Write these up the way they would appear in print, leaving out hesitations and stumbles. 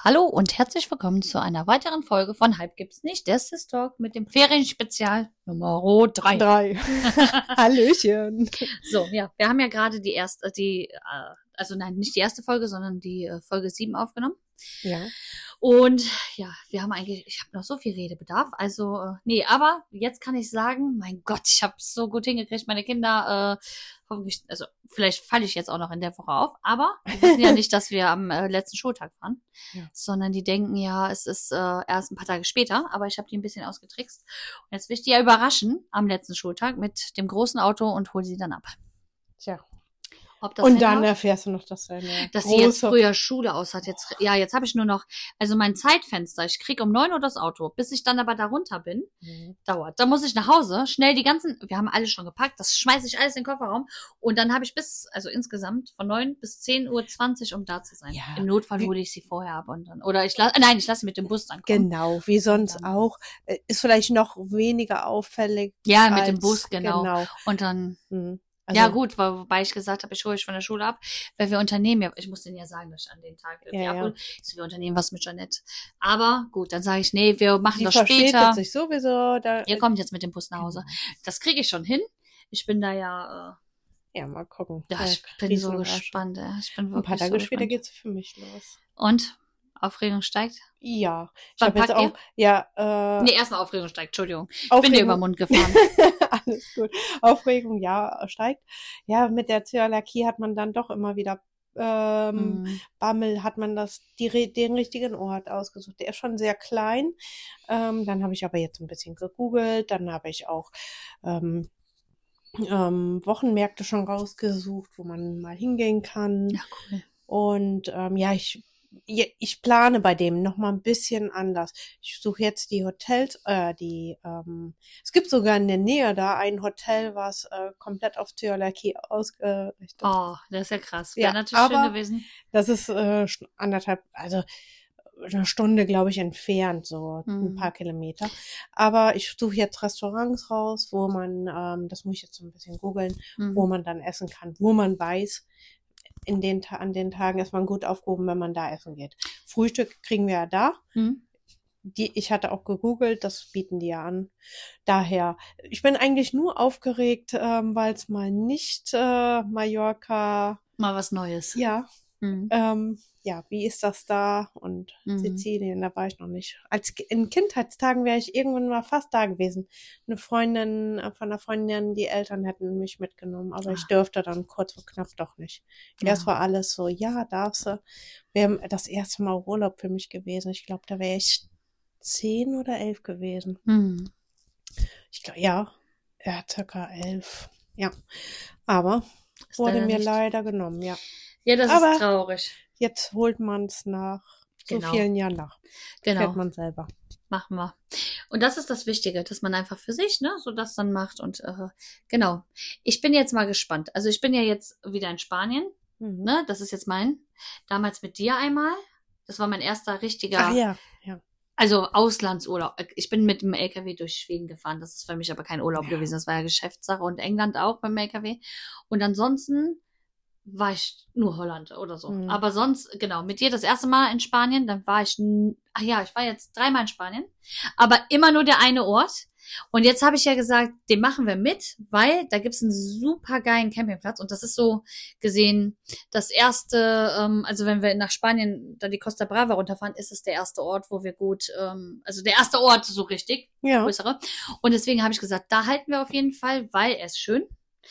Hallo und herzlich willkommen zu einer weiteren Folge von Hype gibt's nicht, der Sis Talk mit dem Ferienspezial Nummer 3. Hallöchen. So, ja, wir haben ja gerade nicht die erste Folge, sondern die Folge 7 aufgenommen. Ja. Und ja, ich habe noch so viel Redebedarf. Aber jetzt kann ich sagen, mein Gott, ich habe es so gut hingekriegt, meine Kinder, hoffentlich, also vielleicht falle ich jetzt auch noch in der Woche auf, aber die wissen ja nicht, dass wir am letzten Schultag fahren, sondern die denken ja, es ist erst ein paar Tage später, aber ich habe die ein bisschen ausgetrickst. Und jetzt will ich die ja überraschen am letzten Schultag mit dem großen Auto und hole sie dann ab. Tja. Ob das und hinhaut? Dann erfährst du noch, dass sie jetzt früher Schule aus hat. Jetzt habe ich nur noch, also mein Zeitfenster, ich krieg um 9 Uhr das Auto, bis ich dann aber da runter bin, dauert. Da muss ich nach Hause, schnell wir haben alles schon gepackt, das schmeiße ich alles in den Kofferraum und dann habe ich insgesamt von 9 bis 10:20 Uhr, um da zu sein. Ja. Im Notfall hole ich sie vorher ab und dann, ich lasse sie mit dem Bus dann kommen. Genau, wie sonst auch. Ist vielleicht noch weniger auffällig. Ja, mit dem Bus, genau. Und dann... Also, ja gut, wobei ich gesagt habe, ich hole dich von der Schule ab, weil wir unternehmen ja, ich muss denen ja sagen, dass ich an den Tag abhole. Wir unternehmen was mit Jeanette. Aber gut, dann sage ich, nee, wir machen das später. Sich sowieso. Ihr kommt jetzt mit dem Bus nach Hause. Das kriege ich schon hin. Ich bin da ja... Ja, mal gucken. Ja, ich bin so gespannt. Ich bin wirklich ein paar Tage später geht's für mich los. Und? Aufregung steigt? Ja. Ich habe jetzt auch, erstmal Aufregung steigt, Entschuldigung. Ich bin dir über den Mund gefahren. Alles gut. Aufregung, steigt. Ja, mit der Zöliakie hat man dann doch immer wieder Bammel, hat man den richtigen Ort ausgesucht. Der ist schon sehr klein. Dann habe ich aber jetzt ein bisschen gegoogelt. Dann habe ich auch Wochenmärkte schon rausgesucht, wo man mal hingehen kann. Ja, cool. Und ich plane bei dem noch mal ein bisschen anders. Ich suche jetzt die Hotels, es gibt sogar in der Nähe da ein Hotel, was komplett auf Zöliakie ausgerichtet ist. Oh, das ist ja krass. Wäre natürlich schön gewesen. Das ist also eine Stunde, glaube ich, entfernt, so ein paar Kilometer. Aber ich suche jetzt Restaurants raus, wo man, das muss ich jetzt so ein bisschen googeln, wo man dann essen kann, wo man weiß, an den Tagen ist man gut aufgehoben, wenn man da essen geht. Frühstück kriegen wir ja da. Ich hatte auch gegoogelt, das bieten die ja an. Daher, ich bin eigentlich nur aufgeregt, weil es mal nicht Mallorca... Mal was Neues. Ja. Wie ist das da? Und Sizilien, da war ich noch nicht. In Kindheitstagen wäre ich irgendwann mal fast da gewesen. Von einer Freundin, die Eltern hätten mich mitgenommen, aber ich dürfte dann kurz und knapp doch nicht. Erst war alles so, ja, darfst du. Wäre das erste Mal Urlaub für mich gewesen. Ich glaube, da wäre ich 10 oder 11 gewesen. Ich glaube, circa 11. Ja, aber wurde mir leider genommen, ja. Ja, das ist traurig. Jetzt holt man es nach so vielen Jahren nach. Genau. Fährt man selber. Machen wir. Und das ist das Wichtige, dass man einfach für sich, so das dann macht. Und genau. Ich bin jetzt mal gespannt. Also ich bin ja jetzt wieder in Spanien. Das ist jetzt damals mit dir einmal. Das war mein erster richtiger. Ach ja. Also Auslandsurlaub. Ich bin mit dem LKW durch Schweden gefahren. Das ist für mich aber kein Urlaub gewesen. Das war ja Geschäftssache. Und England auch beim LKW. Und ansonsten war ich nur Holland oder so. Aber sonst, genau, mit dir das erste Mal in Spanien, dann war ich war jetzt 3-mal in Spanien, aber immer nur der eine Ort. Und jetzt habe ich ja gesagt, den machen wir mit, weil da gibt's einen super geilen Campingplatz und das ist so gesehen das erste, also wenn wir nach Spanien da die Costa Brava runterfahren, ist es der erste Ort, wo wir gut, also der erste Ort so richtig, größere. Und deswegen habe ich gesagt, da halten wir auf jeden Fall, weil er ist schön.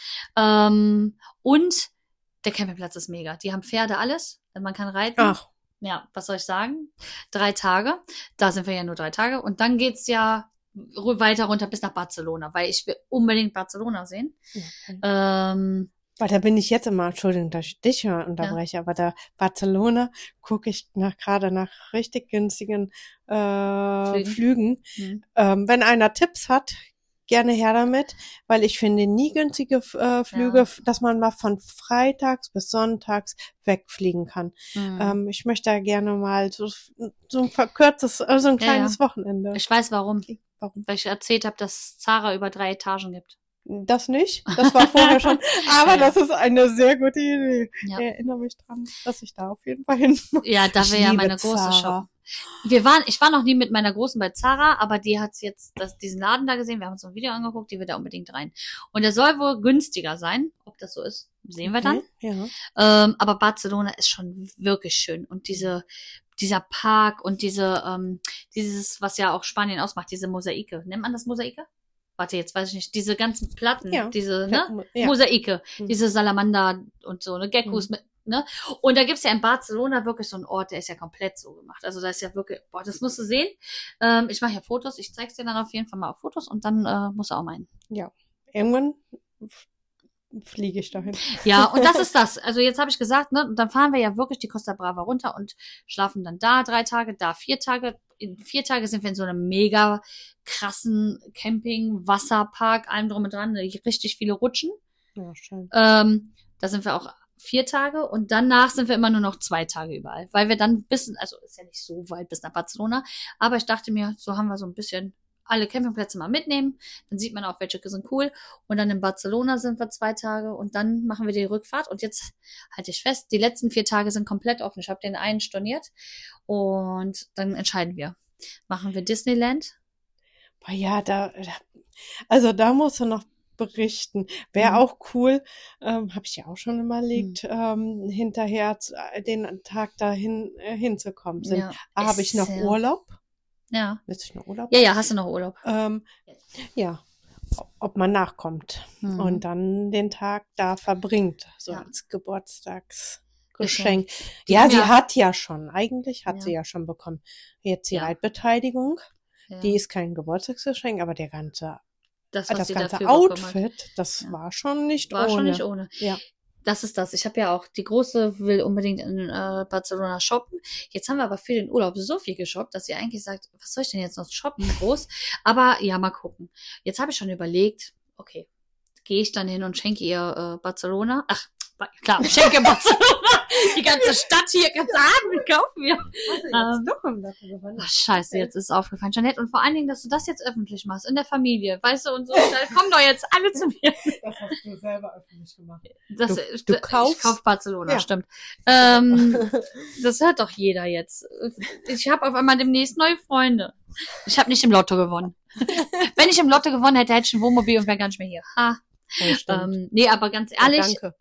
Und der Campingplatz ist mega. Die haben Pferde, alles. Man kann reiten. Ach. Ja, was soll ich sagen? 3 Tage. Da sind wir ja nur 3 Tage. Und dann geht's ja weiter runter bis nach Barcelona, weil ich will unbedingt Barcelona sehen. Okay. Weil da bin ich jetzt immer, Entschuldigung, dass ich dich unterbreche, aber da Barcelona gucke ich gerade nach richtig günstigen Flügen. Wenn einer Tipps hat, gerne her damit, weil ich finde nie günstige Flüge, dass man mal von freitags bis sonntags wegfliegen kann. Ich möchte da gerne mal so ein verkürztes, ein kleines Wochenende. Ich weiß warum. Weil ich erzählt habe, dass Zara über 3 Etagen gibt. Das nicht. Das war vorher schon. Aber das ist eine sehr gute Idee. Ja. Ich erinnere mich dran, dass ich da auf jeden Fall hin muss. Ja, da wäre ja meine große Shop. Ich war noch nie mit meiner Großen bei Zara, aber die hat jetzt diesen Laden da gesehen. Wir haben uns ein Video angeguckt, die will da unbedingt rein. Und der soll wohl günstiger sein. Ob das so ist, sehen wir dann. Ja. Aber Barcelona ist schon wirklich schön. Und dieser Park und dieses, was ja auch Spanien ausmacht, diese Mosaike. Nennt man das Mosaike? Warte, jetzt weiß ich nicht. Diese ganzen Platten, diese, ne? Ja. Mosaike, diese Salamander und so, ne? Geckos mit, ne? Und da gibt's ja in Barcelona wirklich so einen Ort, der ist ja komplett so gemacht. Also da ist ja wirklich, boah, das musst du sehen. Ich mache ja Fotos, ich zeig's dir dann auf jeden Fall mal auf Fotos und dann musst du auch meinen. Ja, irgendwann fliege ich dahin. Ja, und das ist das. Also jetzt habe ich gesagt, ne, und dann fahren wir ja wirklich die Costa Brava runter und schlafen dann da 3 Tage, da 4 Tage. In 4 Tage sind wir in so einem mega krassen Camping, Wasserpark, allem drum und dran, richtig viele Rutschen. Ja, schön. Da sind wir auch 4 Tage und danach sind wir immer nur noch 2 Tage überall, weil wir dann also ist ja nicht so weit bis nach Barcelona, aber ich dachte mir, so haben wir so ein bisschen alle Campingplätze mal mitnehmen, dann sieht man auch, welche sind cool und dann in Barcelona sind wir 2 Tage und dann machen wir die Rückfahrt und jetzt halte ich fest, die letzten 4 Tage sind komplett offen. Ich habe den einen storniert und dann entscheiden wir. Machen wir Disneyland? Boah, ja, da musst du noch berichten. Wäre auch cool, habe ich ja auch schon überlegt, hinterher den Tag dahin hinzukommen. Ja. Habe ich noch Urlaub? Ja. Willst du noch Urlaub? Ja, hast du noch Urlaub? Ja, ob man nachkommt und dann den Tag da verbringt, so als Geburtstagsgeschenk. Ja, sie hat ja schon, eigentlich hat sie ja schon bekommen. Jetzt die Reitbeteiligung, die ist kein Geburtstagsgeschenk, aber das ganze Outfit, das war schon nicht ohne. War schon nicht ohne. Ja. Das ist das. Ich habe ja auch, die Große will unbedingt in Barcelona shoppen. Jetzt haben wir aber für den Urlaub so viel geshoppt, dass sie eigentlich sagt, was soll ich denn jetzt noch shoppen groß? Aber ja, mal gucken. Jetzt habe ich schon überlegt, okay, gehe ich dann hin und schenke ihr Barcelona? Ach, klar, schenke Barcelona. Die ganze Stadt hier kannst du haben, wir kaufen wir. Ach, scheiße, jetzt ist es aufgefallen. Jeanette, und vor allen Dingen, dass du das jetzt öffentlich machst, in der Familie, weißt du, und so, komm doch jetzt alle zu mir. Das hast du selber öffentlich gemacht. Du kaufst? Ich kauf Barcelona, stimmt. Das hört doch jeder jetzt. Ich habe auf einmal demnächst neue Freunde. Ich habe nicht im Lotto gewonnen. Wenn ich im Lotto gewonnen hätte, hätte ich ein Wohnmobil und wäre gar nicht mehr hier. Ha. Ja, nee, aber ganz ehrlich, danke.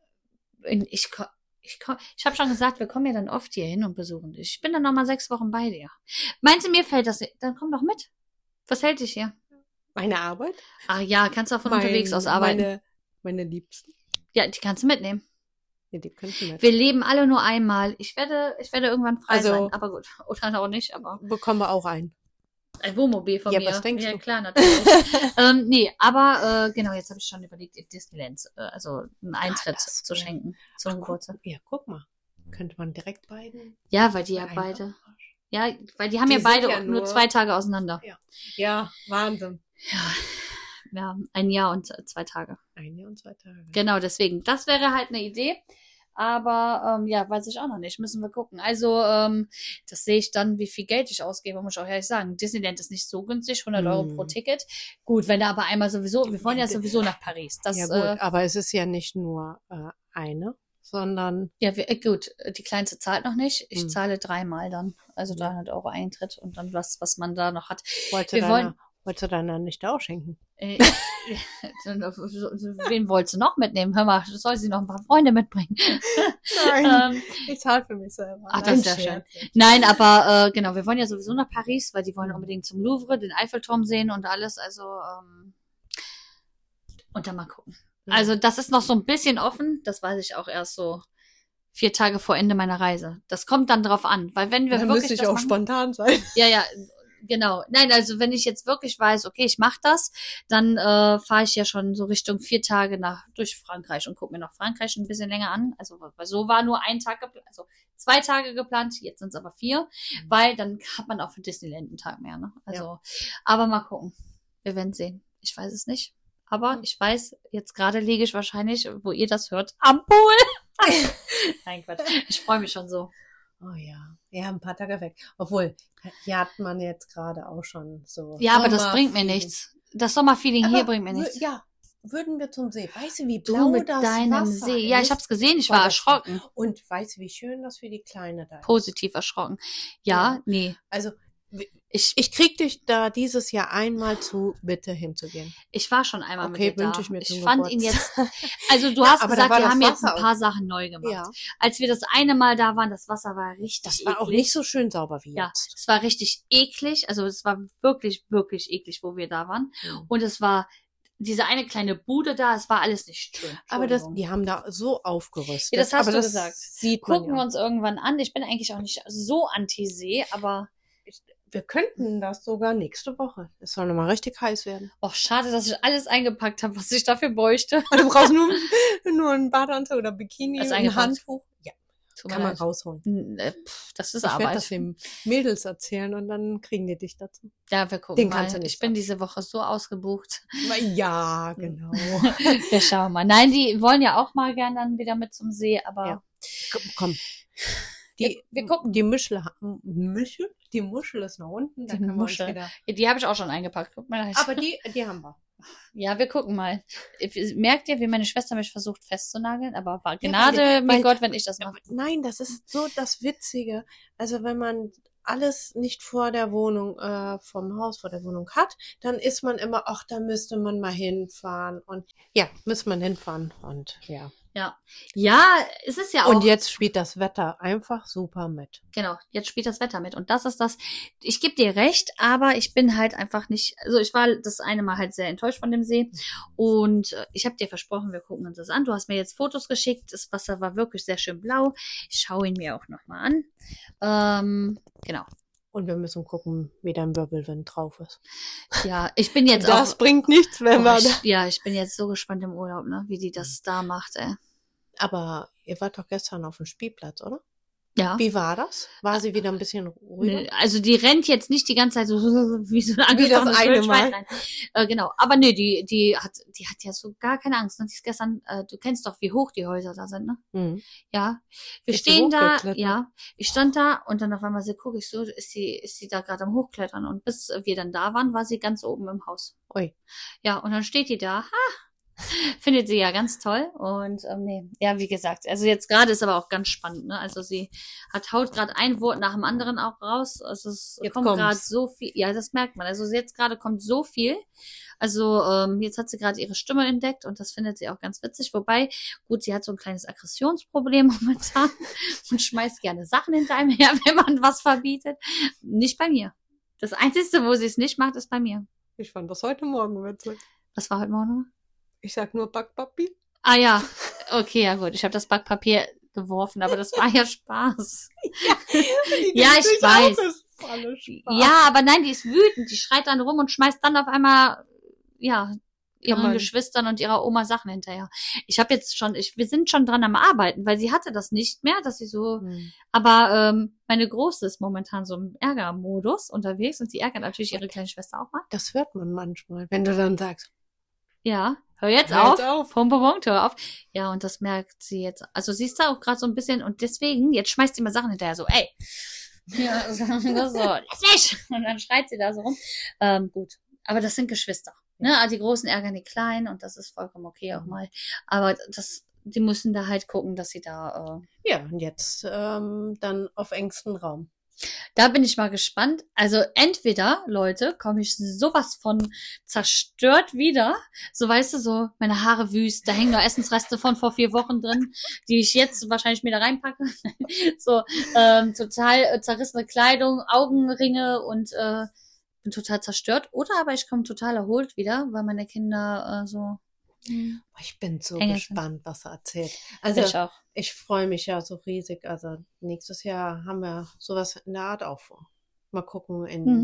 Ich habe schon gesagt, wir kommen ja dann oft hier hin und besuchen dich. Ich bin dann nochmal 6 Wochen bei dir. Meinst du, mir fällt das? Dann komm doch mit. Was hält dich hier? Meine Arbeit? Ah ja, kannst du auch von unterwegs aus arbeiten. Meine Liebsten. Ja, die kannst du mitnehmen. Ja, die kannst du mitnehmen. Wir leben alle nur einmal. Ich werde irgendwann frei sein, aber gut. Oder auch nicht, aber. Bekommen wir auch ein Wohnmobil von mir. Was denkst du? Ja, klar, natürlich. Nee, aber genau, jetzt habe ich schon überlegt, in Disneyland, also einen Eintritt zu schenken zum Geburtstag. Ja, guck mal. Könnte man direkt beiden? Ja, weil die ja beide. Ja, weil die haben ja beide nur 2 Tage auseinander. Ja, Wahnsinn. Ja, 1 Jahr und 2 Tage. 1 Jahr und 2 Tage. Genau, deswegen. Das wäre halt eine Idee. Aber weiß ich auch noch nicht. Müssen wir gucken. Also das sehe ich dann, wie viel Geld ich ausgebe, muss ich auch ehrlich sagen. Disneyland ist nicht so günstig, 100 € pro Ticket. Gut, wenn da aber einmal sowieso, wir wollen ja sowieso nach Paris. Das, ja gut, aber es ist ja nicht nur eine, sondern... Ja, gut, die Kleinste zahlt noch nicht. Ich zahle 3-mal dann. Also 300 € Eintritt und dann was man da noch hat. Wolltest du deiner nicht auch schenken? Wen wolltest du noch mitnehmen? Hör mal, soll sie noch ein paar Freunde mitbringen? Nein, ich zahle für mich selber. Ach, das ist ja schön. Nein, aber genau, wir wollen ja sowieso nach Paris, weil die wollen unbedingt zum Louvre, den Eiffelturm sehen und alles. Also, und dann mal gucken. Also, das ist noch so ein bisschen offen. Das weiß ich auch erst so 4 Tage vor Ende meiner Reise. Das kommt dann drauf an, weil wenn wir dann wirklich müsste ich auch spontan sein. Ja. Genau. Nein, also wenn ich jetzt wirklich weiß, okay, ich mache das, dann fahre ich ja schon so Richtung 4 Tage durch Frankreich und gucke mir noch Frankreich ein bisschen länger an. Also weil so war nur 1 Tag geplant, also 2 Tage geplant, jetzt sind es aber 4, weil dann hat man auch für Disneyland einen Tag mehr. Ne? Also, aber mal gucken. Wir werden sehen. Ich weiß es nicht. Aber ich weiß, jetzt gerade liege ich wahrscheinlich, wo ihr das hört, am Pool. Nein, Quatsch. Ich freue mich schon so. Oh ja. Ja, ein paar Tage weg. Obwohl, hier hat man jetzt gerade auch schon so. Ja, aber das bringt mir nichts. Das Sommerfeeling hier bringt mir nichts. Ja, würden wir zum See. Weißt du, wie Du blau mit das deinem Wasser See. Ja, ich ist? habe es gesehen, ich Voll war das erschrocken. Und weißt du, wie schön das für die Kleine da ist? Positiv erschrocken. Ja, Ja. nee. Also, Ich ich krieg dich da dieses Jahr einmal zu, bitte hinzugehen. war schon einmal mit dir Okay, da. wünsche ich mir Ich zum fand ihn jetzt, Geburtstag. also du Ja, hast aber da gesagt, war wir das haben jetzt ein Wasser paar auch- Sachen neu gemacht. Ja, Als wir das eine Mal da waren, das Wasser war richtig das war auch eklig. nicht so schön sauber wie Ja, jetzt. es war richtig eklig. Also es war wirklich, wirklich eklig, wo wir da waren. Mhm. Und es war diese eine kleine Bude da, es war alles nicht schön. Aber das, Entschuldigung. die haben da so aufgerüstet. Ja, das hast aber du das gesagt. Sieht man Gucken wir ja. uns irgendwann an. Ich bin eigentlich auch nicht so anti-See, aber Wir könnten das sogar nächste Woche. Es soll nochmal richtig heiß werden. auch schade, dass ich alles eingepackt habe, was ich dafür bräuchte. Du brauchst nur einen Badeanzug oder Bikini Ist und ein eingepackt. Handtuch. Ja, Tut mir kann man leid. rausholen. Das ist Ich werde Arbeit. das den Mädels erzählen und dann kriegen die dich dazu. Ja, wir gucken Den mal. kannst du nicht Ich bin diese Woche so ausgebucht. Ja, genau. Wir schauen mal. Nein, die wollen ja auch mal gern dann wieder mit zum See, aber Ja. Komm. wir gucken. Die Die Muschel ist nach unten. Da Die können wir uns Muschel. wieder. Die habe ich auch schon eingepackt. Guck mal. Aber die haben wir. Ja, wir gucken mal. Merkt ihr, wie meine Schwester mich versucht festzunageln? Aber war Ja, Gnade, weil- mir Gott, wenn ich das mache. Nein, das ist so das Witzige. Also wenn man alles nicht vor der Wohnung, vom Haus vor der Wohnung hat, dann ist man immer, ach, da müsste man mal hinfahren. Und ja, müsste man hinfahren. Und ja. Ja. Ja, es ist ja auch. Und jetzt spielt das Wetter einfach super mit. Genau, jetzt spielt das Wetter mit. Und das ist das, ich gebe dir recht, aber ich bin halt einfach nicht, also ich war das eine Mal halt sehr enttäuscht von dem See. Und ich habe dir versprochen, wir gucken uns das an. Du hast mir jetzt Fotos geschickt. Das Wasser war wirklich sehr schön blau. Ich schaue ihn mir auch nochmal an. Genau. Und wir müssen gucken, wie dein Wirbelwind drauf ist. Ja, ich bin jetzt Das auch. bringt nichts, wenn wir Ich bin jetzt so gespannt im Urlaub, ne, wie die das da macht, ey. Aber ihr wart doch gestern auf dem Spielplatz, oder? Ja. Wie war das? War sie wieder ein bisschen ruhiger? Nö, also die rennt jetzt nicht die ganze Zeit so wie so ein Wie das angesprochenes eine Wildschwein. Mal. Nein. Genau. Aber nö, die hat ja so gar keine Angst. Und die ist gestern, du kennst doch, wie hoch die Häuser da sind, ne? Mhm. Ja. Wir Ist sie stehen da, hochgeklettert? ja. Ich stand da und dann auf einmal gucke ich so, ist sie da gerade am Hochklettern. Und bis wir dann da waren, war sie ganz oben im Haus. Ui. Ja, und dann steht die da, findet sie ja ganz toll. Und nee, ja, wie gesagt, also jetzt gerade ist aber auch ganz spannend, ne? Also sie haut gerade ein Wort nach dem anderen auch raus. Also es Jetzt kommt kommt's. gerade so viel, ja, das merkt man. Also jetzt gerade kommt so viel. Also jetzt hat sie gerade ihre Stimme entdeckt und das findet sie auch ganz witzig. Wobei, gut, sie hat so ein kleines Aggressionsproblem momentan und schmeißt gerne Sachen hinter einem her, wenn man was verbietet. Nicht bei mir. Das Einzige, wo sie es nicht macht, ist bei mir. Ich fand das heute Morgen witzig. Was war heute Morgen nochmal? Ich sag nur Backpapier. Ah ja, okay, ja gut. Ich habe das Backpapier geworfen, aber das war ja Spaß. Ja, ich weiß. Ja, aber nein, die ist wütend. Die schreit dann rum und schmeißt dann auf einmal, ja, ihren man- Geschwistern und ihrer Oma Sachen hinterher. Wir sind schon dran am Arbeiten, weil sie hatte das nicht mehr, dass sie so, aber meine Große ist momentan so im Ärgermodus unterwegs und sie ärgert natürlich ihre kleine Schwester auch mal. Das hört man manchmal, wenn du dann sagst, Ja, hör jetzt Hör auf. jetzt auf. Punkt, Punkt, Punkt, hör auf. Ja, und das merkt sie jetzt. Also sie ist da auch gerade so ein bisschen und deswegen, jetzt schmeißt sie mir Sachen hinterher so, ey. Ja, so, lass mich! Und dann schreit sie da so rum. Gut. Aber das sind Geschwister. Ne? Also die Großen ärgern die Kleinen und das ist vollkommen okay auch mal. Aber die müssen da halt gucken, dass sie da, ja, und jetzt dann auf engstem Raum. Da bin ich mal gespannt. Also entweder, Leute, komme ich sowas von zerstört wieder. So, weißt du, so meine Haare wüst, da hängen noch Essensreste von vor 4 Wochen drin, die ich jetzt wahrscheinlich wieder reinpacke. So, total zerrissene Kleidung, Augenringe und bin total zerstört. Oder aber ich komme total erholt wieder, weil meine Kinder so Ich bin so Enge gespannt, was er erzählt. Also Also ich auch. ich freue mich ja so riesig. Also nächstes Jahr haben wir sowas in der Art auch vor. Mal gucken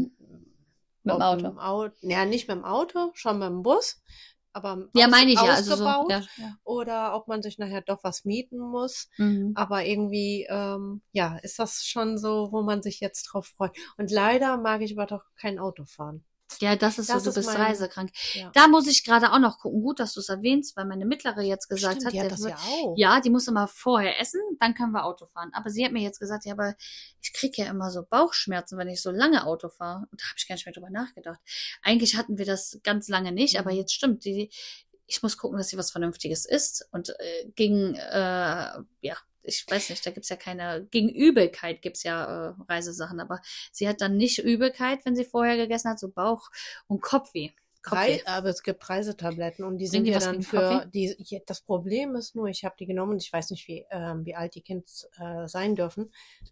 Mit dem Auto. Ja, nicht mit dem Auto, schon mit dem Bus. Aber Ja, meine ich ja. Also so, ausgebaut. ja. Oder ob man sich nachher doch was mieten muss. Mhm. Aber irgendwie, ja, ist das schon so, wo man sich jetzt drauf freut. Und leider mag ich aber doch kein Auto fahren. Ja, das ist Das so, ist du bist mein- reisekrank. Ja. Da muss ich gerade auch noch gucken. Gut, dass du es erwähnst, weil meine Mittlere jetzt gesagt Stimmt, hat, die hat der das wird- ja auch. ja, die muss immer vorher essen, dann können wir Auto fahren. Aber sie hat mir jetzt gesagt, ja, aber ich kriege ja immer so Bauchschmerzen, wenn ich so lange Auto fahre. Und da habe ich gar nicht mehr drüber nachgedacht. Eigentlich hatten wir das ganz lange nicht, aber jetzt stimmt. ich muss gucken, dass sie was Vernünftiges isst. Und ich weiß nicht, da gibt's ja gegen Übelkeit gibt's ja Reisesachen, aber sie hat dann nicht Übelkeit, wenn sie vorher gegessen hat, so Bauch- und Kopfweh. Aber es gibt Reisetabletten und die Bringen sind die ja was dann gegen für das Problem ist nur, ich habe die genommen und ich weiß nicht, wie alt die Kids sein dürfen,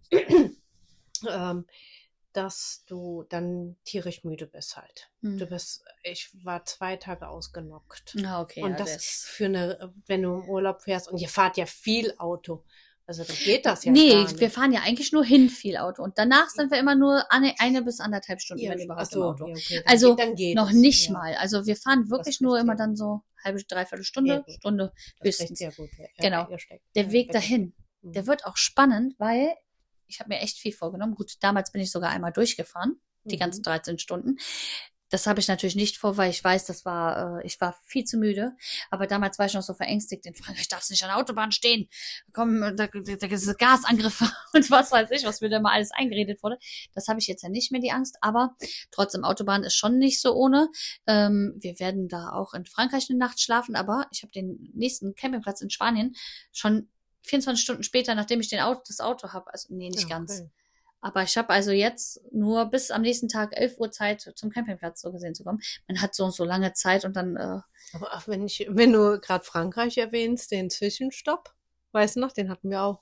dass du dann tierisch müde bist halt. Ich war 2 Tage ausgenockt. Ah, okay. Und das wenn du im Urlaub fährst und ihr fahrt ja viel Auto. Also dann geht das ja gar nicht. Wir fahren ja eigentlich nur hin viel Auto. Und danach sind wir immer nur 1 bis 1,5 Stunden, wenn überhaupt im Auto. Ja, okay, also dann geht noch es, nicht ja. mal. Also wir fahren wirklich nur immer dann so halbe, dreiviertel Stunde, Stunde höchstens. Sehr gut, genau. Der Weg dahin, der wird auch spannend, weil ich habe mir echt viel vorgenommen. Gut, damals bin ich sogar einmal durchgefahren, die ganzen 13 Stunden. Das habe ich natürlich nicht vor, weil ich weiß, ich war viel zu müde. Aber damals war ich noch so verängstigt. In Frankreich darfst du nicht an der Autobahn stehen. Da gibt es Gasangriffe und was weiß ich, was mir da mal alles eingeredet wurde. Das habe ich jetzt ja nicht mehr, die Angst. Aber trotzdem, Autobahn ist schon nicht so ohne. Wir werden da auch in Frankreich eine Nacht schlafen. Aber ich habe den nächsten Campingplatz in Spanien schon 24 Stunden später, nachdem ich das Auto habe. Also nee, nicht ganz. Aber ich habe also jetzt nur bis am nächsten Tag 11 Uhr Zeit, zum Campingplatz so gesehen zu kommen. Man hat so lange Zeit und dann... Aber auch wenn du gerade Frankreich erwähnst, den Zwischenstopp, weißt du noch, den hatten wir auch.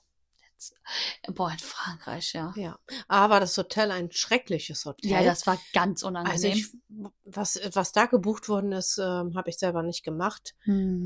Boah, in Frankreich, ja. Ja, aber das Hotel, ein schreckliches Hotel. Ja, das war ganz unangenehm. Also was da gebucht worden ist, habe ich selber nicht gemacht.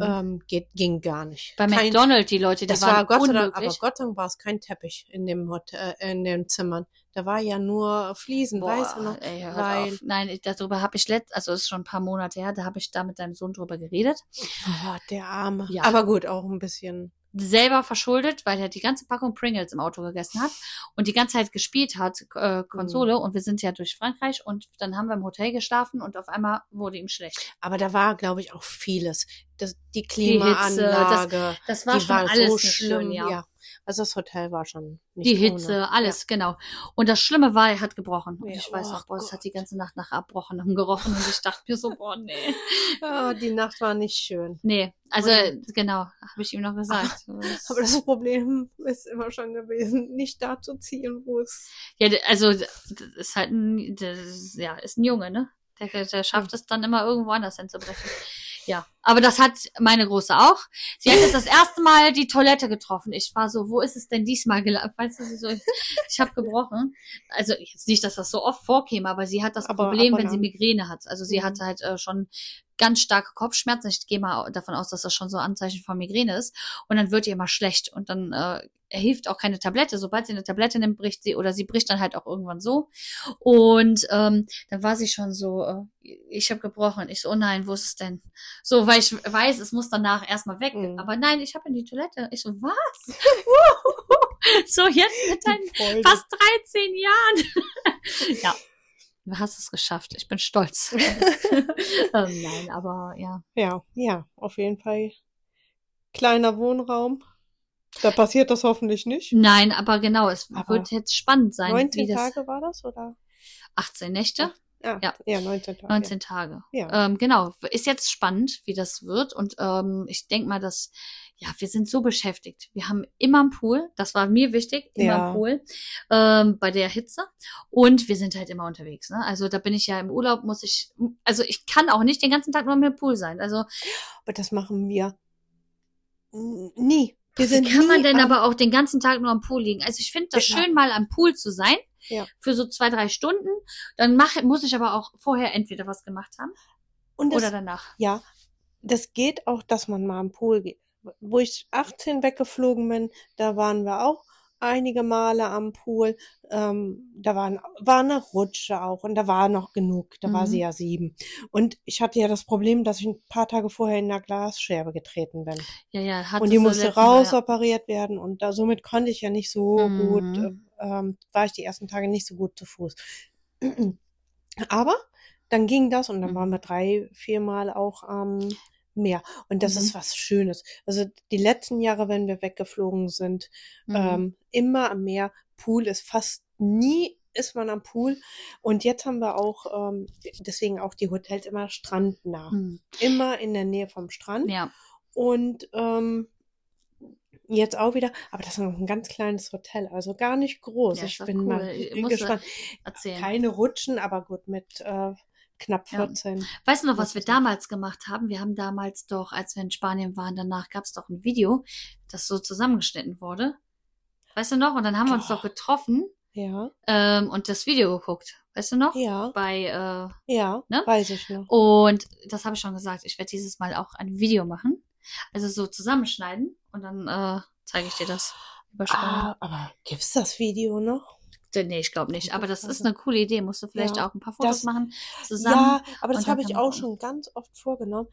Ging gar nicht. Bei McDonald's, die Leute, die waren unmöglich. Aber Gott sei Dank war es kein Teppich in dem Hotel, in den Zimmern. Da war ja nur Fliesen, weißt du noch? Ey, nein, darüber habe ich also ist schon ein paar Monate her, da habe ich da mit deinem Sohn drüber geredet. Oh, der Arme. Ja. Aber gut, auch ein bisschen selber verschuldet, weil er die ganze Packung Pringles im Auto gegessen hat und die ganze Zeit gespielt hat, Konsole. Und wir sind ja durch Frankreich und dann haben wir im Hotel geschlafen und auf einmal wurde ihm schlecht. Aber da war, glaube ich, auch vieles. Die Klimaanlage, das war schon alles so schlimm, schlimm, ja. Also das Hotel war schon nicht die Hitze, alles, genau. Und das Schlimme war, er hat gebrochen. Und ich weiß auch, es hat die ganze Nacht nach Abbrochenem gerochen und ich dachte mir so, boah, nee. Die Nacht war nicht schön. Nee, also genau, habe ich ihm noch gesagt. Aber das Problem ist immer schon gewesen, nicht da zu ziehen, wo es... Ja, also das ist halt ist ein Junge, ne? Der schafft es dann immer irgendwo anders hinzubrechen. Ja, aber das hat meine Große auch. Sie hat jetzt das erste Mal die Toilette getroffen. Ich war so, wo ist es denn diesmal gelaufen? Weißt du, ich habe gebrochen. Also jetzt nicht, dass das so oft vorkäme, aber sie hat das Problem, wenn sie Migräne hat. Also sie hat halt schon ganz starke Kopfschmerzen. Ich gehe mal davon aus, dass das schon so Anzeichen von Migräne ist. Und dann wird ihr immer schlecht. Und dann hilft auch keine Tablette. Sobald sie eine Tablette nimmt, bricht sie bricht dann halt auch irgendwann so. Und dann war sie schon so, ich habe gebrochen. Ich so, oh nein, wo ist es denn? So, weil ich weiß, es muss danach erstmal weg. Aber nein, ich habe in die Toilette. Ich so, was? So, jetzt mit deinen fast 13 Jahren. Ja. Du hast es geschafft. Ich bin stolz. Nein, aber ja. Ja, auf jeden Fall. Kleiner Wohnraum. Da passiert das hoffentlich nicht. Nein, aber genau, wird jetzt spannend sein. 19 Tage war das, oder? 18 Nächte. Ja, 19 Tage. 19 Tage. Ja. Genau, ist jetzt spannend, wie das wird. Und ich denke mal, wir sind so beschäftigt. Wir haben immer einen Pool, das war mir wichtig, immer einen Pool, bei der Hitze. Und wir sind halt immer unterwegs. Ne? Also da bin ich ja im Urlaub, ich kann auch nicht den ganzen Tag nur im Pool sein. Also, aber das machen wir nie. Wie kann man denn aber auch den ganzen Tag nur am Pool liegen? Also ich finde das schön, mal am Pool zu sein. Ja. Für so 2-3 Stunden. Dann muss ich aber auch vorher entweder was gemacht haben oder danach. Ja, das geht auch, dass man mal am Pool geht. Wo ich 18 weggeflogen bin, da waren wir auch einige Male am Pool. Da war eine Rutsche auch und da war noch genug. Da war sie ja 7. Und ich hatte ja das Problem, dass ich ein paar Tage vorher in einer Glasscherbe getreten bin. Ja, und die musste rausoperiert werden und somit konnte ich ja nicht so gut, war ich die ersten Tage nicht so gut zu Fuß. Aber dann ging das und dann waren wir 3-4 Mal auch am Meer. Und das ist was Schönes. Also die letzten Jahre, wenn wir weggeflogen sind, immer am Meer. Pool ist fast nie ist man am Pool. Und jetzt haben wir auch, deswegen auch die Hotels immer strandnah. Immer in der Nähe vom Strand. Ja. Und jetzt auch wieder, aber das ist noch ein ganz kleines Hotel, also gar nicht groß. Ja, Ich ist doch bin cool. mal Ich musste gespannt. erzählen. Keine Rutschen, aber gut, mit knapp 14. Weißt du noch, was wir Muss ich damals gemacht haben? Wir haben damals doch, als wir in Spanien waren, danach gab es doch ein Video, das so zusammengeschnitten wurde. Weißt du noch? Und dann haben wir uns doch getroffen Ja, und das Video geguckt. Weißt du noch? ja, Bei, ja, ne? weiß ich noch. Und das habe ich schon gesagt. Ich werde dieses Mal auch ein Video machen. Also so zusammenschneiden und dann zeige ich dir das über Spanien. Aber gibt's das Video noch? Nee, ich glaube nicht. Aber das ist eine coole Idee. Musst du vielleicht Ja, auch ein paar Fotos das- machen zusammen. Ja, aber das und dann habe ich kann man auch gucken. schon ganz oft vorgenommen.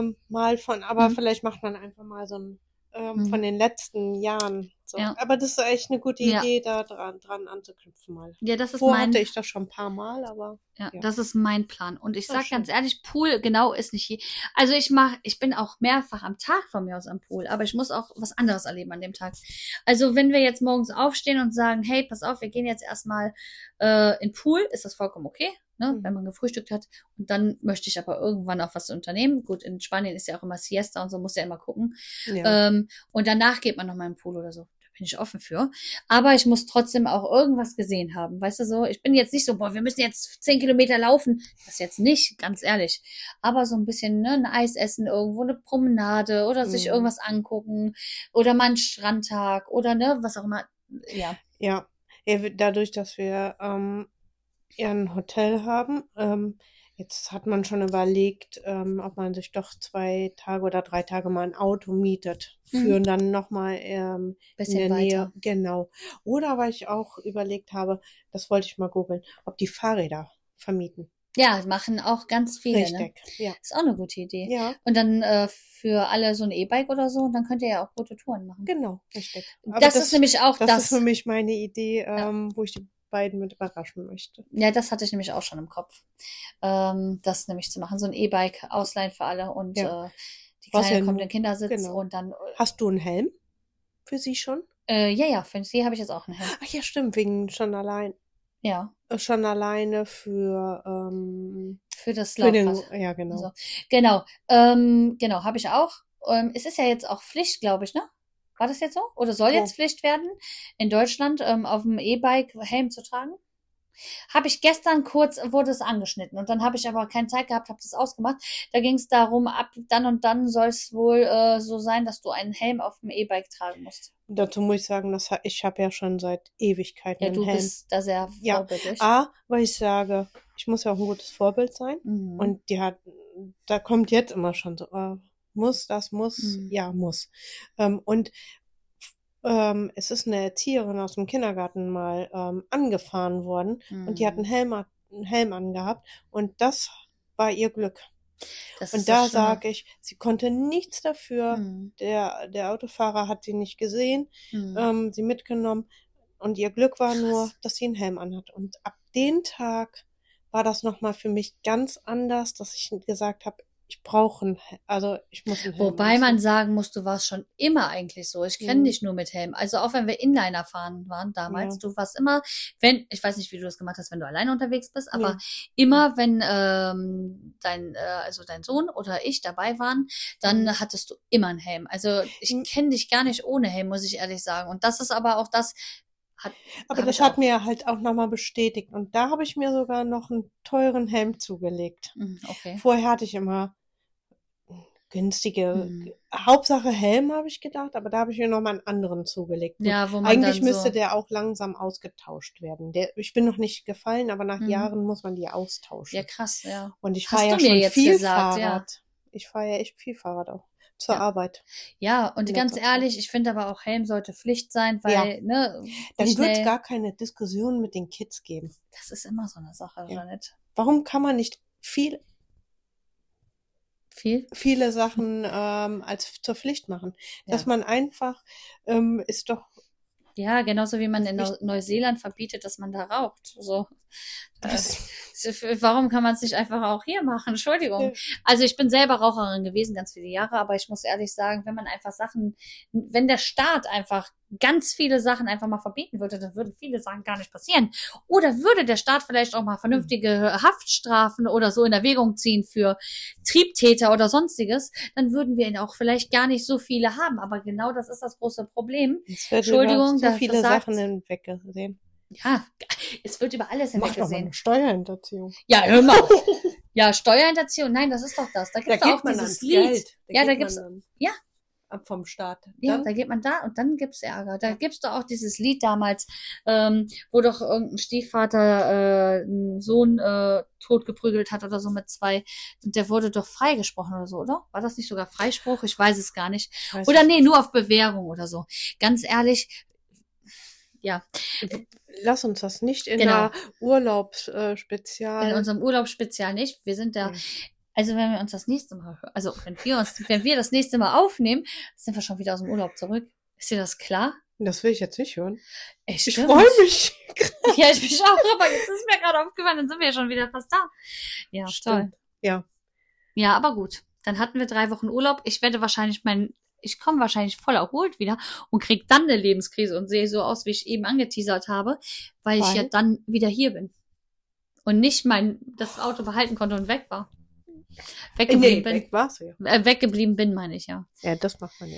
Aber Mhm. vielleicht macht man einfach mal so ein Mhm. von den letzten Jahren. So. Ja. Aber das ist echt eine gute Ja. Idee, da dran anzuknüpfen mal. Ja, das ist Vorher hatte ich das schon ein paar Mal, aber Ja, ja. das ist mein Plan. Und ich Ah, sag schön. ganz ehrlich, Pool genau ist nicht hier. Also ich bin auch mehrfach am Tag von mir aus am Pool, aber ich muss auch was anderes erleben an dem Tag. Also wenn wir jetzt morgens aufstehen und sagen, hey, pass auf, wir gehen jetzt erstmal in den Pool, ist das vollkommen okay, ne, wenn man gefrühstückt hat. Und dann möchte ich aber irgendwann auch was unternehmen. Gut, in Spanien ist ja auch immer Siesta und so, muss ja immer gucken. Ja. Und danach geht man noch mal im Pool oder so. Bin ich offen für. Aber ich muss trotzdem auch irgendwas gesehen haben. Weißt du so? Ich bin jetzt nicht so, boah, wir müssen jetzt 10 Kilometer laufen. Das jetzt nicht, ganz ehrlich. Aber so ein bisschen, ne, ein Eis essen irgendwo, eine Promenade oder sich irgendwas angucken oder mal einen Strandtag oder ne, was auch immer. Ja. Ja, dadurch, dass wir ja ein Hotel haben, jetzt hat man schon überlegt, ob man sich doch 2 Tage oder 3 Tage mal ein Auto mietet. Für dann nochmal in Bisschen der Nähe. weiter. Genau. Oder weil ich auch überlegt habe, das wollte ich mal googeln, ob die Fahrräder vermieten. Ja, machen auch ganz viele. Ne? Richtig, ja. Ist auch eine gute Idee. Ja, Und dann für alle so ein E-Bike oder so, dann könnt ihr ja auch gute Touren machen. genau, richtig. Aber Das ist nämlich auch das ist für mich meine Idee, wo ich die beiden mit überraschen möchte. Ja, das hatte ich nämlich auch schon im Kopf. Das nämlich zu machen. So ein E-Bike ausleihen für alle und Ja. die Was Kleine ja kommt nur- in den Kindersitz genau. und dann. Hast du einen Helm für sie schon? Ja, für sie habe ich jetzt auch einen Helm. Ach ja, stimmt, wegen schon alleine für Für das für den, Laufrad. ja genau. So. Genau, habe ich auch. Es ist ja jetzt auch Pflicht, glaube ich, ne? War das jetzt so? Oder soll jetzt Pflicht werden, in Deutschland auf dem E-Bike Helm zu tragen? Habe ich gestern wurde es angeschnitten und dann habe ich aber keine Zeit gehabt, habe das ausgemacht. Da ging es darum, ab dann und dann soll es wohl so sein, dass du einen Helm auf dem E-Bike tragen musst. Dazu muss ich sagen, ich habe ja schon seit Ewigkeiten Ja, einen du Helm. bist da sehr vorbildlich. Weil ich sage, ich muss ja auch ein gutes Vorbild sein. Und da kommt jetzt immer schon so, muss. Ja, muss. Und es ist eine Erzieherin aus dem Kindergarten mal angefahren worden und die hat einen Helm angehabt und das war ihr Glück. Und da sage ich, sie konnte nichts dafür. Der Autofahrer hat sie nicht gesehen, sie mitgenommen und ihr Glück war nur, dass sie einen Helm anhat. Und ab dem Tag war das nochmal für mich ganz anders, dass ich gesagt habe, ich muss einen Helm. Wobei man sagen muss, du warst schon immer eigentlich so. Ich kenne dich nur mit Helm. Also auch wenn wir Inliner fahren waren damals, du warst immer, ich weiß nicht, wie du das gemacht hast, wenn du alleine unterwegs bist, aber immer, wenn dein Sohn oder ich dabei waren, dann hattest du immer einen Helm. Also ich kenne dich gar nicht ohne Helm, muss ich ehrlich sagen. Und das ist aber auch das, das hat mir halt auch nochmal bestätigt. Und da habe ich mir sogar noch einen teuren Helm zugelegt. Okay. Vorher hatte ich immer günstige, Hauptsache Helm, habe ich gedacht, aber da habe ich mir nochmal einen anderen zugelegt. Gut, ja, wo man eigentlich dann müsste der auch langsam ausgetauscht werden. Ich bin noch nicht gefallen, aber nach Jahren muss man die austauschen. Ja, krass, ja. Und ich fahre ja schon viel Fahrrad. Ja. Ich fahre ja echt viel Fahrrad auch. Zur Arbeit. Ja, und ganz ehrlich, ich finde aber auch Helm sollte Pflicht sein, weil, ne. Dann wird es gar keine Diskussion mit den Kids geben. Das ist immer so eine Sache, oder nicht? Warum kann man nicht viele Sachen als zur Pflicht machen? Dass man einfach ist doch. Ja, genauso wie man in Neuseeland verbietet, dass man da raucht. So. Das warum kann man es nicht einfach auch hier machen? Entschuldigung. Ja. Also ich bin selber Raucherin gewesen, ganz viele Jahre, aber ich muss ehrlich sagen, wenn man einfach wenn der Staat einfach ganz viele Sachen einfach mal verbieten würde, dann würden viele Sachen gar nicht passieren. Oder würde der Staat vielleicht auch mal vernünftige Haftstrafen oder so in Erwägung ziehen für Triebtäter oder sonstiges, dann würden wir ihn auch vielleicht gar nicht so viele haben. Aber genau das ist das große Problem. Entschuldigung, so viele Sachen hinweggesehen. Ja, es wird über alles Mach doch mal hinweggesehen. eine Steuerhinterziehung. Ja, hör mal. Ja, Steuerhinterziehung, nein, das ist doch das. Da gibt es auch dieses Lied. Ja, da gibt's, ja. Ab vom Staat. Ja, da geht man da und dann gibt's Ärger. Da gibt's doch auch dieses Lied damals, wo doch irgendein Stiefvater einen Sohn totgeprügelt hat oder so mit 2. Und der wurde doch freigesprochen oder so, oder? War das nicht sogar Freispruch? Ich weiß es gar nicht. Oder nee, nur auf Bewährung oder so. Ganz ehrlich, ja. Lass uns das nicht in der Urlaubsspezial. In unserem Urlaubsspezial nicht. Wir sind da. Also wenn wir uns das nächste Mal, also wenn wir das nächste Mal aufnehmen, sind wir schon wieder aus dem Urlaub zurück. Ist dir das klar? Das will ich jetzt nicht hören. Echt, ich freue mich. Ja, ich mich auch, aber jetzt ist mir gerade aufgefallen, dann sind wir ja schon wieder fast da. Ja, stimmt. Toll. Ja. Ja, aber gut. Dann hatten wir 3 Wochen Urlaub. Ich komme wahrscheinlich voll erholt wieder und krieg dann eine Lebenskrise und sehe so aus, wie ich eben angeteasert habe, weil ich ja dann wieder hier bin. Und nicht das Auto behalten konnte und weg war. Weggeblieben bin, meine ich, ja. Ja, das macht man ja.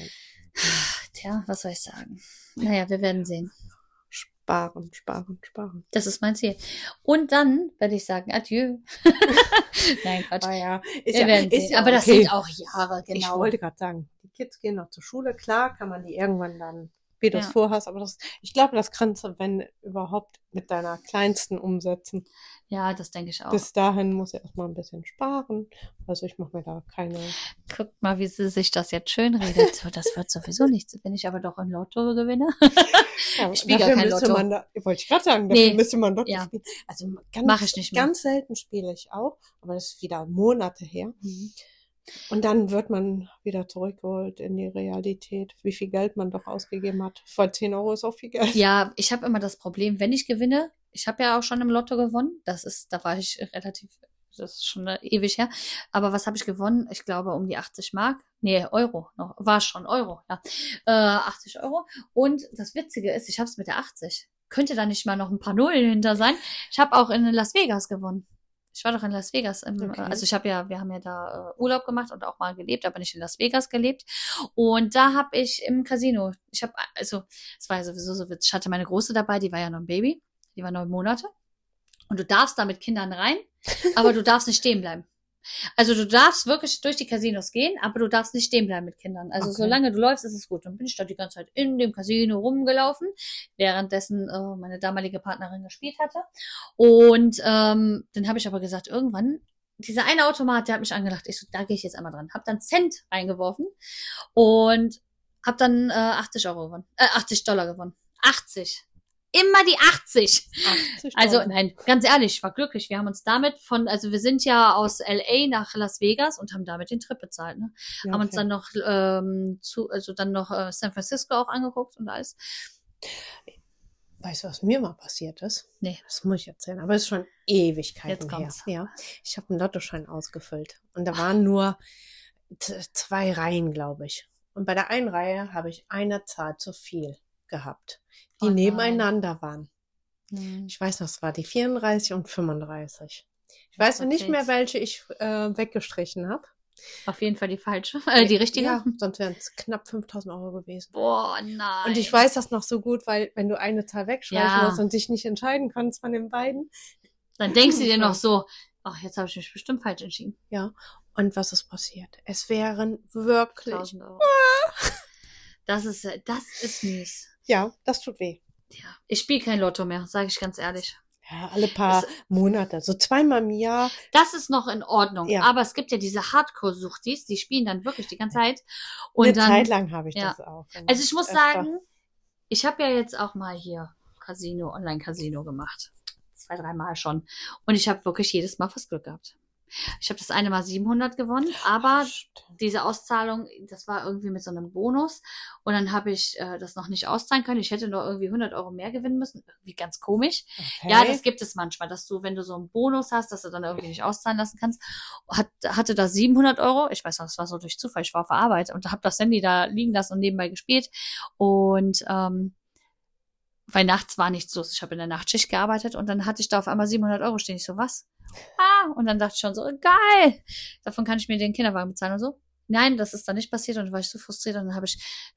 Tja, was soll ich sagen? Naja, wir werden sehen. Sparen. Das ist mein Ziel. Und dann werde ich sagen, adieu. Nein, Quatsch. Ja, wir werden sehen. Aber das sind auch Jahre, genau. Ich wollte gerade sagen, die Kids gehen noch zur Schule. Klar kann man die irgendwann dann, wie du es vorhast, aber ich glaube, das kannst du, wenn überhaupt, mit deiner Kleinsten umsetzen. Ja, das denke ich auch. Bis dahin muss er erstmal ein bisschen sparen. Also ich mache mir da keine... Guck mal, wie sie sich das jetzt schön redet. So, das wird sowieso nichts, wenn ich aber doch ein Lotto gewinne. Ja, ich spiele gar kein Lotto. Wollte ich gerade sagen, dafür müsste man Lotto spielen. Also mache ich nicht mehr. Ganz selten spiele ich auch, aber das ist wieder Monate her. Mhm. Und dann wird man wieder zurückgeholt in die Realität, wie viel Geld man doch ausgegeben hat. Vor 10 Euro ist auch viel Geld. Ja, ich habe immer das Problem, wenn ich gewinne, ich habe ja auch schon im Lotto gewonnen, da war ich das ist schon ewig her, aber was habe ich gewonnen? Ich glaube um die 80 Mark, nee, Euro, noch, war schon Euro, ja, 80 Euro. Und das Witzige ist, ich habe es mit der 80. Könnte da nicht mal noch ein paar Nullen hinter sein. Ich habe auch in Las Vegas gewonnen. Ich war doch in Las Vegas. Also wir haben ja da Urlaub gemacht und auch mal gelebt, aber nicht in Las Vegas gelebt. Und da habe ich im Casino, es war ja sowieso so witzig, ich hatte meine Große dabei, die war ja noch ein Baby, die war 9 Monate. Und du darfst da mit Kindern rein, aber du darfst nicht stehen bleiben. Also du darfst wirklich durch die Casinos gehen, aber du darfst nicht stehen bleiben mit Kindern. Also solange du läufst, ist es gut. Dann bin ich da die ganze Zeit in dem Casino rumgelaufen, währenddessen meine damalige Partnerin gespielt hatte. Und dann habe ich aber gesagt, irgendwann, dieser eine Automat, der hat mich angelacht. Ich so, da gehe ich jetzt einmal dran. Hab dann Cent reingeworfen und hab dann 80 Dollar gewonnen. 80. Immer die 80. Also, nein, ganz ehrlich, ich war glücklich. Wir haben uns damit wir sind ja aus LA nach Las Vegas und haben damit den Trip bezahlt, ne? Ja, haben uns dann noch, San Francisco auch angeguckt und alles. Weißt du, was mir mal passiert ist? Nee. Das muss ich erzählen, aber es ist schon Ewigkeiten Jetzt kommt's. her. Ja. Ich habe einen Lottoschein ausgefüllt und da waren nur 2 Reihen, glaube ich. Und bei der einen Reihe habe ich eine Zahl zu viel gehabt, die nebeneinander waren. Ich weiß noch, es war die 34 und 35. Ich weiß noch nicht mehr, welche ich weggestrichen habe. Auf jeden Fall die falsche, die richtige. Ja, sonst wären es knapp 5.000 Euro gewesen. Boah, nein. Und ich weiß das noch so gut, weil wenn du eine Zahl wegstreichen musst und dich nicht entscheiden kannst von den beiden. Dann denkst du dir noch so, ach, jetzt habe ich mich bestimmt falsch entschieden. Ja, und was ist passiert? Es wären wirklich 1.000 Euro. Das ist mies. Ja, das tut weh. Ja, ich spiele kein Lotto mehr, sage ich ganz ehrlich. Ja, alle paar Monate, so 2-mal im Jahr. Das ist noch in Ordnung, aber es gibt ja diese Hardcore-Suchtis, die spielen dann wirklich die ganze Zeit. Und eine Zeit lang habe ich das auch. Also ich muss sagen, ich habe ja jetzt auch mal hier Online-Casino gemacht. 2-3 Mal schon. Und ich habe wirklich jedes Mal fast Glück gehabt. Ich habe das eine Mal 700 gewonnen, aber diese Auszahlung, das war irgendwie mit so einem Bonus und dann habe ich das noch nicht auszahlen können. Ich hätte nur irgendwie 100 Euro mehr gewinnen müssen. Irgendwie ganz komisch. Okay. Ja, das gibt es manchmal, dass du, wenn du so einen Bonus hast, dass du dann irgendwie nicht auszahlen lassen kannst. Hatte da 700 Euro. Ich weiß noch, das war so durch Zufall. Ich war auf der Arbeit und habe das Handy da liegen lassen und nebenbei gespielt und weil nachts war nichts los. Ich habe in der Nachtschicht gearbeitet und dann hatte ich da auf einmal 700 Euro stehen. Ich so, was? Und dann dachte ich schon so, geil, davon kann ich mir den Kinderwagen bezahlen und so. Nein, das ist dann nicht passiert und dann war ich so frustriert und dann habe ich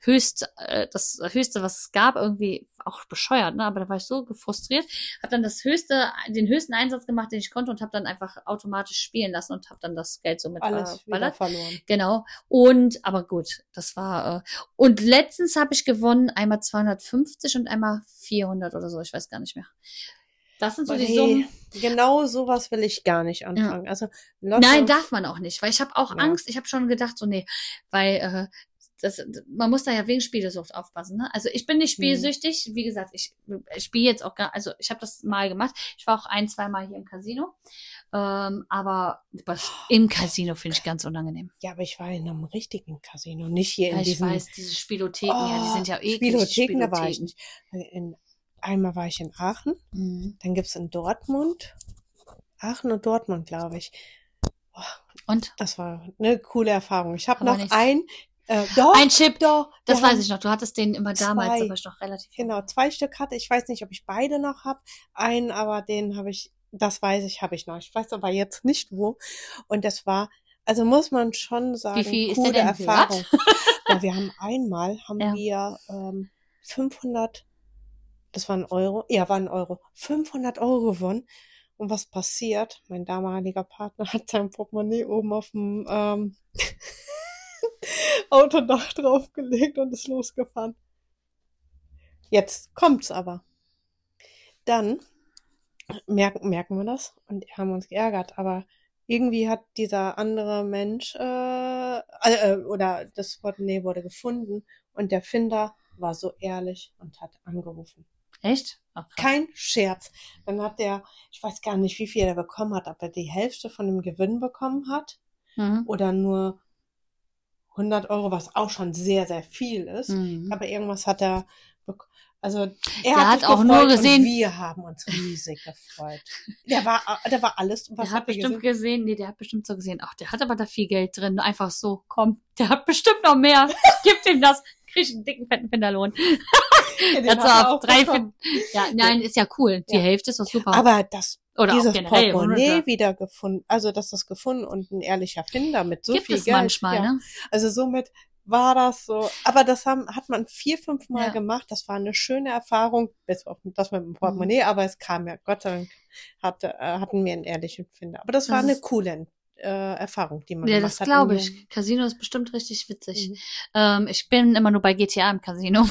das Höchste, was es gab, irgendwie auch bescheuert, ne? Aber da war ich so frustriert, habe dann den höchsten Einsatz gemacht, den ich konnte und habe dann einfach automatisch spielen lassen und habe dann das Geld so mit alles wieder verloren. Genau. Aber gut, das war und letztens habe ich gewonnen, einmal 250 und einmal 400 oder so, ich weiß gar nicht mehr. Das sind so die Summen. Genau sowas will ich gar nicht anfangen. Ja. Also Nein, darf man auch nicht, weil ich habe auch Angst. Ich habe schon gedacht, so nee, weil man muss da ja wegen Spielesucht aufpassen. Ne? Also ich bin nicht spielsüchtig. Wie gesagt, ich spiele jetzt auch also ich habe das mal gemacht. Ich war auch 1-2 Mal hier im Casino. Aber im Casino finde ich ganz unangenehm. Ja, aber ich war in einem richtigen Casino, nicht hier in diesem... Ich weiß, diese Spielotheken, die sind ja eklig. Spielotheken, da war ich nicht. Einmal war ich in Aachen, dann gibt's in Dortmund, Aachen und Dortmund, glaube ich. Oh, und? Das war eine coole Erfahrung. Ich habe noch ein Chip, das weiß ich noch. Du hattest den immer damals, aber ich noch relativ. Genau, 2 Stück hatte. Ich weiß nicht, ob ich beide noch habe. Einen, aber den habe ich, das weiß ich, habe ich noch. Ich weiß aber jetzt nicht wo. Und das war, also muss man schon sagen, wie viel coole ist der denn Erfahrung. Ja, wir haben wir 500, das war ein Euro, war ein Euro, 500 Euro gewonnen. Und was passiert? Mein damaliger Partner hat sein Portemonnaie oben auf dem Autodach draufgelegt und ist losgefahren. Jetzt kommt's aber. Dann merken wir das und haben uns geärgert, aber irgendwie hat dieser andere Mensch oder das Portemonnaie wurde gefunden und der Finder war so ehrlich und hat angerufen. Echt? Ach, kein Scherz. Dann hat ich weiß gar nicht, wie viel er bekommen hat, ob er die Hälfte von dem Gewinn bekommen hat oder nur 100 Euro, was auch schon sehr, sehr viel ist. Aber irgendwas hat er also er hat auch nur gesehen. Und wir haben uns riesig gefreut. Der war alles. Was der hat bestimmt gesehen? Nee, der hat bestimmt so gesehen. Ach, der hat aber da viel Geld drin. Einfach so, komm, der hat bestimmt noch mehr. Ich geb ihm das. Krieg ich einen dicken, fetten Finderlohn. Ja, auf 3, ja, nein, ist ja cool. Die Hälfte ist doch super. Aber dieses Portemonnaie wieder gefunden, also dass das gefunden und ein ehrlicher Finder mit so viel Geld. Gibt es manchmal, ne? Also somit war das so. Aber das hat man 4-5 Mal gemacht. Das war eine schöne Erfahrung, bis auf das mit dem Portemonnaie, aber es kam ja, Gott sei Dank hatten wir einen ehrlichen Finder. Aber das war eine coole Erfahrung, die man gemacht hat. Ja, das glaube ich. Casino ist bestimmt richtig witzig. Ich bin immer nur bei GTA im Casino.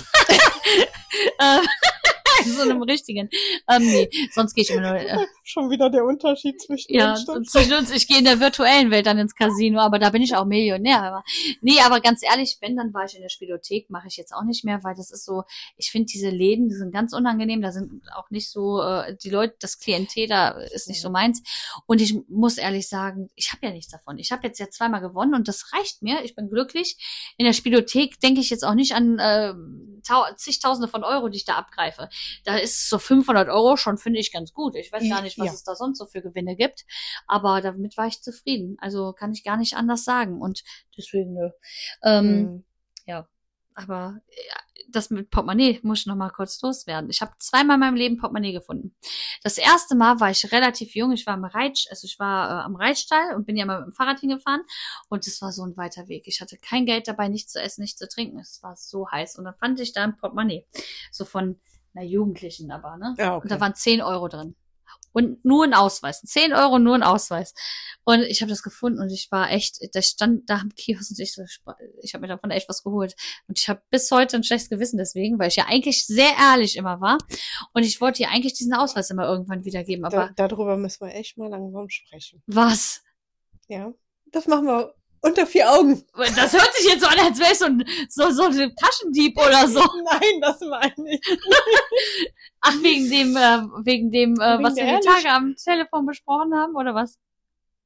So einem richtigen. Nee, sonst gehe ich immer nur. Schon wieder der Unterschied zwischen uns. Ich gehe in der virtuellen Welt dann ins Casino, aber da bin ich auch Millionär. Aber ganz ehrlich, wenn, dann war ich in der Spielothek, mache ich jetzt auch nicht mehr, weil das ist so, ich finde diese Läden, die sind ganz unangenehm, da sind auch nicht so, die Leute, das Klientel da ist nicht so meins. Und ich muss ehrlich sagen, ich habe ja nichts davon. Ich habe jetzt ja 2-mal gewonnen und das reicht mir. Ich bin glücklich. In der Spielothek denke ich jetzt auch nicht an zigtausende von Euro, die ich da abgreife. Da ist so 500 Euro schon, finde ich, ganz gut. Ich weiß gar nicht, was es da sonst so für Gewinne gibt. Aber damit war ich zufrieden. Also kann ich gar nicht anders sagen. Und deswegen, ja. Aber das mit Portemonnaie muss ich noch mal kurz loswerden. Ich habe 2-mal in meinem Leben Portemonnaie gefunden. Das erste Mal war ich relativ jung. Ich war am Reitstall und bin ja mal mit dem Fahrrad hingefahren. Und es war so ein weiter Weg. Ich hatte kein Geld dabei, nichts zu essen, nichts zu trinken. Es war so heiß. Und dann fand ich da ein Portemonnaie. So von einer Jugendlichen aber, ne? Ja, okay. Und da waren 10 Euro drin. Und nur ein Ausweis. 10 Euro, nur ein Ausweis. Und ich habe das gefunden und ich war echt, da stand da am Kiosk und ich habe mir davon echt was geholt. Und ich habe bis heute ein schlechtes Gewissen deswegen, weil ich ja eigentlich sehr ehrlich immer war. Und ich wollte ja eigentlich diesen Ausweis immer irgendwann wiedergeben. Aber darüber müssen wir echt mal langsam sprechen. Was? Ja, das machen wir unter 4 Augen. Das hört sich jetzt so an, als wäre ich so ein Taschendieb oder so. Nein, das meine ich. Ach, wegen dem, was wir die Tage am Telefon besprochen haben, oder was?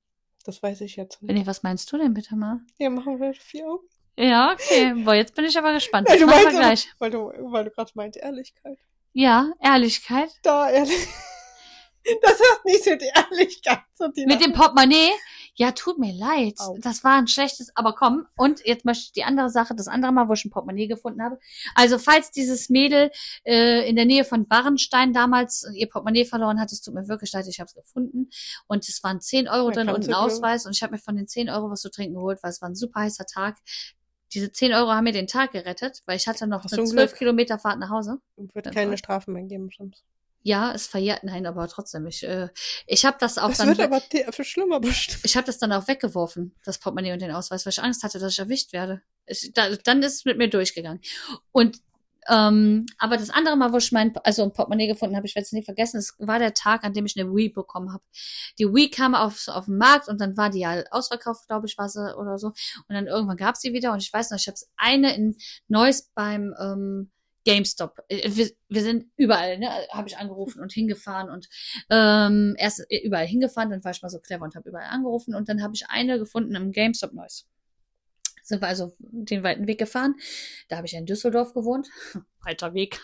Das weiß ich jetzt nicht. Nee, was meinst du denn bitte mal? Ja, machen wir 4 Augen. Ja, okay. Boah, jetzt bin ich aber gespannt. Ja, Das du machen wir meinst gleich. weil du gerade meinte Ehrlichkeit. Ja, Ehrlichkeit. Da, ehrlich. Das hat nichts mit Ehrlichkeit zu tun. Mit dem Portemonnaie? Ja, tut mir leid. Au. Das war ein schlechtes, aber komm. Und jetzt möchte ich die andere Sache, das andere Mal, wo ich ein Portemonnaie gefunden habe. Also, falls dieses Mädel in der Nähe von Barrenstein damals ihr Portemonnaie verloren hat, es tut mir wirklich leid, ich habe es gefunden. Und es waren 10 Euro drin und ein Ausweis. Und ich habe mir von den 10 Euro was zu trinken geholt, weil es war ein super heißer Tag. Diese 10 Euro haben mir den Tag gerettet, weil ich hatte noch eine 12 Kilometer Fahrt nach Hause. Wird keine Strafen mehr geben, sonst. Ja, es verjährt, nein, aber trotzdem. Ich habe das auch das dann. Das wird aber für schlimmer bestimmt. Ich habe das dann auch weggeworfen, das Portemonnaie und den Ausweis, weil ich Angst hatte, dass ich erwischt werde. Dann ist es mit mir durchgegangen. Und aber das andere Mal, wo ich ein Portemonnaie gefunden habe, ich werde es nie vergessen, es war der Tag, an dem ich eine Wii bekommen habe. Die Wii kam auf den Markt und dann war die ja ausverkauft, glaube ich, war sie oder so. Und dann irgendwann gab sie wieder und ich weiß noch, ich habe eine in Neuss beim GameStop. Wir sind überall, ne, habe ich angerufen und hingefahren und erst überall hingefahren, dann war ich mal so clever und habe überall angerufen und dann habe ich eine gefunden im GameStop Neuss. Sind wir also den weiten Weg gefahren. Da habe ich ja in Düsseldorf gewohnt. Weiter Weg.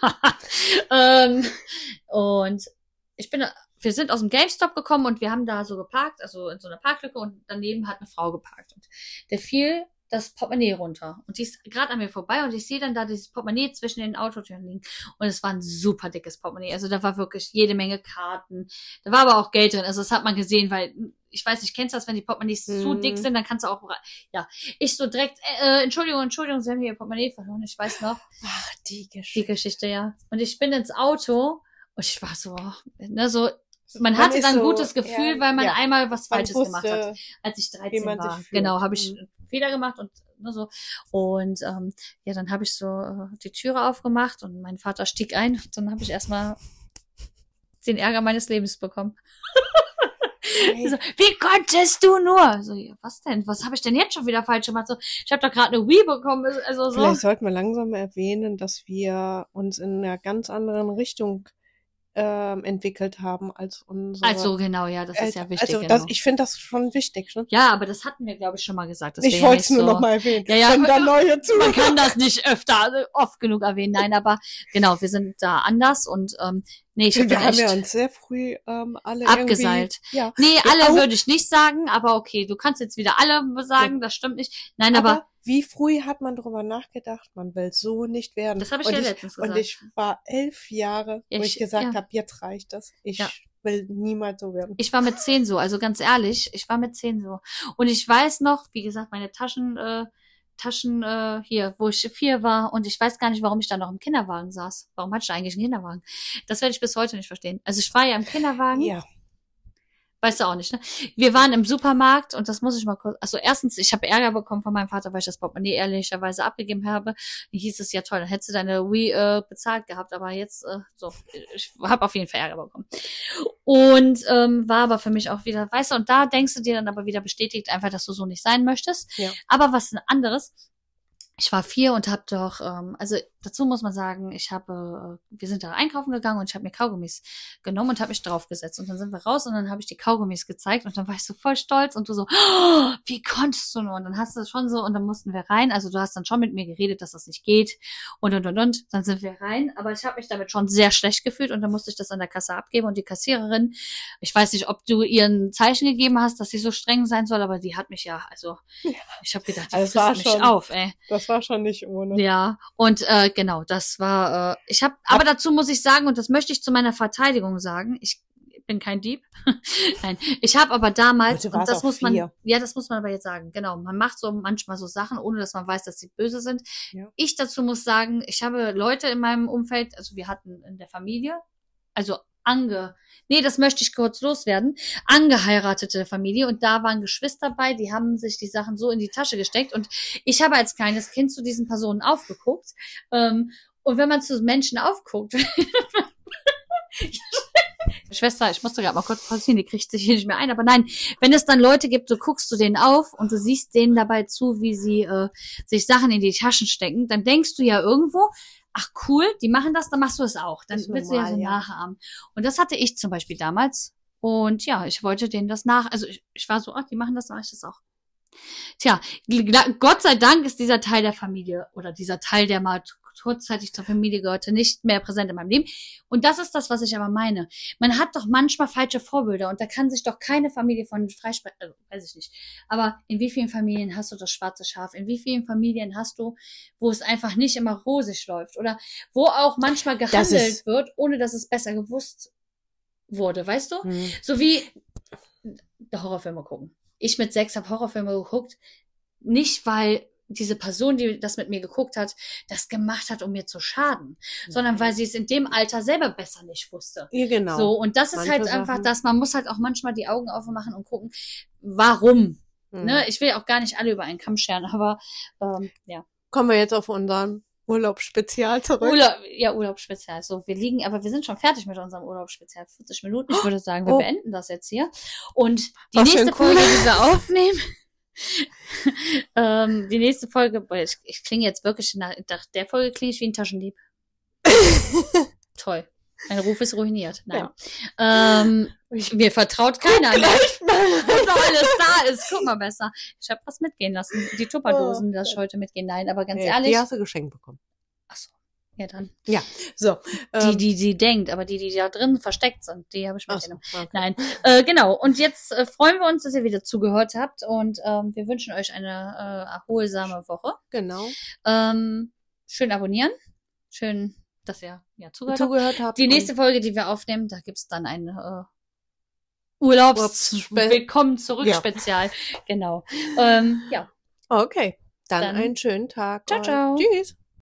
Und wir sind aus dem GameStop gekommen und wir haben da so geparkt, also in so einer Parklücke und daneben hat eine Frau geparkt. Und der fiel das Portemonnaie runter. Und die ist gerade an mir vorbei und ich sehe dann da dieses Portemonnaie zwischen den Autotüren liegen. Und es war ein super dickes Portemonnaie. Also da war wirklich jede Menge Karten. Da war aber auch Geld drin. Also das hat man gesehen, weil ich weiß nicht, kennst du das, wenn die Portemonnaies zu dick sind, dann kannst du auch, ja, ich so direkt, Entschuldigung, Sie haben hier Ihr Portemonnaie verloren, ich weiß noch. Ach, die Geschichte, ja. Und ich bin ins Auto und ich war so, ne, so, man hatte dann ein gutes Gefühl, weil man einmal was Falsches gemacht hat, als ich 13 war. Genau, habe ich einen Fehler gemacht und ne, so. Und ja, dann habe ich so die Türe aufgemacht und mein Vater stieg ein und dann habe ich erstmal den Ärger meines Lebens bekommen. So, wie konntest du nur? So, ja, was denn? Was habe ich denn jetzt schon wieder falsch gemacht? So, ich habe doch gerade eine Wii bekommen. Also so. Vielleicht sollten wir langsam erwähnen, dass wir uns in einer ganz anderen Richtung entwickelt haben als unsere. Also genau, ja, das ist ja wichtig. Also genau. Ich finde das schon wichtig. Ne? Ja, aber das hatten wir, glaube ich, schon mal gesagt. Ich wollte es nur noch mal erwähnen. Ja, da neue man kann das nicht oft genug erwähnen. Nein, aber genau, wir sind da anders und nee, wir haben ja uns sehr früh alle abgeseilt. Ja. Nee, alle würde ich nicht sagen, aber okay, du kannst jetzt wieder alle sagen, das stimmt nicht. Nein, aber wie früh hat man darüber nachgedacht, man will so nicht werden. Das habe ich ja letztens gesagt. Und ich war 11 Jahre, wo ich gesagt habe, jetzt reicht das. Ich will niemals so werden. Ich war mit 10 so, also ganz ehrlich, ich war mit 10 so. Und ich weiß noch, wie gesagt, meine Taschen hier, wo ich 4 war und ich weiß gar nicht, warum ich da noch im Kinderwagen saß. Warum hatte ich da eigentlich einen Kinderwagen? Das werde ich bis heute nicht verstehen. Also ich war ja im Kinderwagen. Ja. Weißt du auch nicht, ne? Wir waren im Supermarkt und das muss ich mal kurz, also erstens, ich habe Ärger bekommen von meinem Vater, weil ich das Portemonnaie ehrlicherweise abgegeben habe. Dann hieß es, ja toll, dann hättest du deine Wii bezahlt gehabt, aber jetzt, ich habe auf jeden Fall Ärger bekommen. Und war aber für mich auch wieder, weißt du, und da denkst du dir dann aber wieder bestätigt einfach, dass du so nicht sein möchtest. Ja. Aber was ein anderes, ich war 4 und habe doch, also dazu muss man sagen, wir sind da einkaufen gegangen und ich habe mir Kaugummis genommen und habe mich draufgesetzt. Und dann sind wir raus und dann habe ich die Kaugummis gezeigt und dann war ich so voll stolz und du so, oh, wie konntest du nur? Und dann hast du das schon so und dann mussten wir rein. Also du hast dann schon mit mir geredet, dass das nicht geht und. Dann sind wir rein. Aber ich habe mich damit schon sehr schlecht gefühlt und dann musste ich das an der Kasse abgeben und die Kassiererin, ich weiß nicht, ob du ihr ein Zeichen gegeben hast, dass sie so streng sein soll, aber die hat mich ja, also ich habe gedacht, die frisst mich auf, ey. Das war schon nicht ohne. Ja, und genau, das war, aber dazu muss ich sagen, und das möchte ich zu meiner Verteidigung sagen, ich bin kein Dieb. Nein, ich habe aber damals, und das muss man, das muss man aber jetzt sagen, genau, man macht so manchmal so Sachen, ohne dass man weiß, dass sie böse sind. Ja. Ich dazu muss sagen, ich habe Leute in meinem Umfeld, also wir hatten in der Familie, also das möchte ich kurz loswerden, angeheiratete Familie und da waren Geschwister bei, die haben sich die Sachen so in die Tasche gesteckt und ich habe als kleines Kind zu diesen Personen aufgeguckt und wenn man zu Menschen aufguckt, Schwester, ich musste gerade mal kurz pausieren, die kriegt sich hier nicht mehr ein, aber nein, wenn es dann Leute gibt, so guckst du denen auf und du siehst denen dabei zu, wie sie sich Sachen in die Taschen stecken, dann denkst du ja irgendwo, ach cool, die machen das, dann machst du es auch. Dann willst du ja so nachahmen. Und das hatte ich zum Beispiel damals Und ja, ich wollte denen das also ich war so, ach, die machen das, mache ich das auch. Tja, Gott sei Dank ist dieser Teil der Familie oder dieser Teil, der mal kurzzeitig zur Familie gehörte, nicht mehr präsent in meinem Leben. Und das ist das, was ich aber meine. Man hat doch manchmal falsche Vorbilder und da kann sich doch keine Familie von freisprechen, also, weiß ich nicht. Aber in wie vielen Familien hast du das schwarze Schaf? In wie vielen Familien hast du, wo es einfach nicht immer rosig läuft oder wo auch manchmal gehandelt wird, ohne dass es besser gewusst wurde, weißt du? So wie Horrorfilme gucken. Ich mit 6 habe Horrorfilme geguckt, nicht weil diese Person, die das mit mir geguckt hat, das gemacht hat, um mir zu schaden, sondern weil sie es in dem Alter selber besser nicht wusste. Ja, genau. So, und das ist halt einfach das, man muss halt auch manchmal die Augen aufmachen und gucken, warum. Ne? Ich will auch gar nicht alle über einen Kamm scheren, aber ja. Kommen wir jetzt auf unseren Urlaubsspezial zurück. Urlaubsspezial. So, wir sind schon fertig mit unserem Urlaubsspezial. 40 Minuten. Ich würde sagen, wir beenden das jetzt hier. Und die nächste Folge, die wir aufnehmen, die nächste Folge, ich klinge jetzt wirklich, nach der Folge klinge ich wie ein Taschendieb. Toll. Mein Ruf ist ruiniert. Nein. Ja. Mir vertraut keiner mehr. Wo alles da ist. Guck mal besser. Ich habe was mitgehen lassen. Die Tupperdosen, das ich heute mitgehen. Nein, aber ganz ehrlich. Die hast du geschenkt bekommen. Achso. Ja, dann. Ja, so. Die denkt, aber die da drin versteckt sind, die habe ich mitgenommen. Okay. Nein, genau. Und jetzt freuen wir uns, dass ihr wieder zugehört habt und wir wünschen euch eine erholsame Woche. Genau. Schön abonnieren. Schön, dass ihr zugehört habt. Die nächste Folge, die wir aufnehmen, da gibt's dann ein Willkommen zurück Spezial. Genau. Ja. Okay. Dann einen schönen Tag. Ciao, ciao. Tschüss.